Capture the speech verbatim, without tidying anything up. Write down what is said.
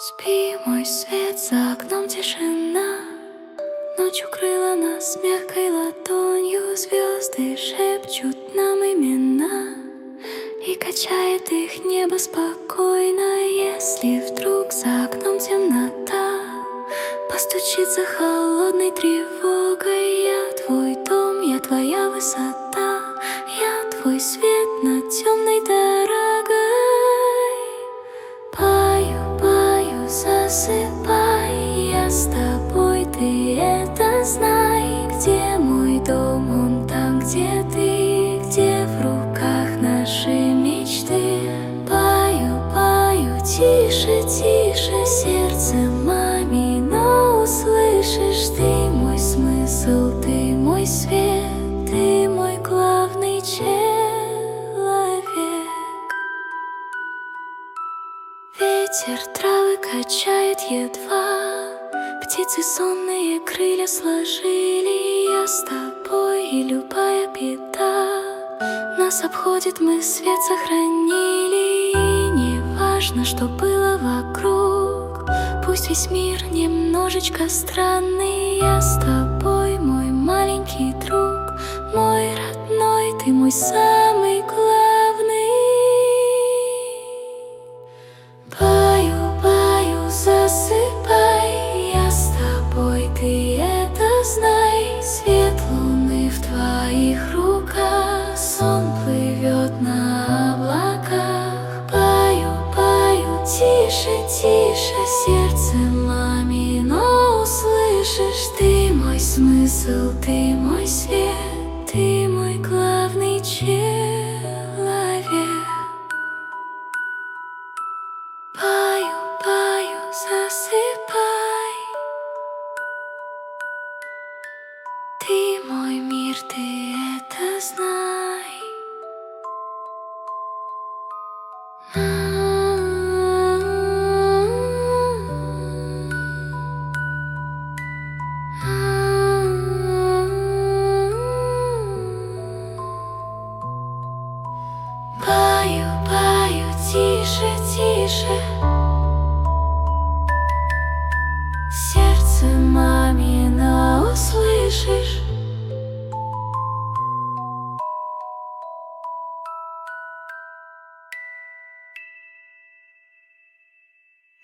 Спи, мой свет, за окном тишина. Ночь укрыла нас мягкой ладонью. Звезды шепчут нам имена, и качает их небо спокойно. Если вдруг за окном темнота постучит за холодной тревогой, я твой дом, я твоя высота, я твой свет над темной дорогой. Пою, пою, засыпай, я с тобой, ты это знай. Где мой дом, он там, где ты, где в руках наши мечты. Пою, пою, тише, тише, сердце мамино услышишь. Ты мой смысл, ты мой свет, ты мой главный человек. Ветер травы качает едва, птицы сонные крылья сложили. Я с тобой, и любая беда нас обходит, мы свет сохранили. И не важно, что было вокруг, пусть весь мир немножечко странный. Я с тобой, мой маленький друг, мой родной, ты мой самый главный. Пою, пою, засыпай, я с тобой, ты это знай. Свет луны в твоих руках, сон плывет на облаках. Пою, пою, тише, тише, сердце мамино услышишь. Ты мой смысл, ты мой свет, ты мой главный человек. Пою, пою, засыпай, ты мой мир, ты это знаешь.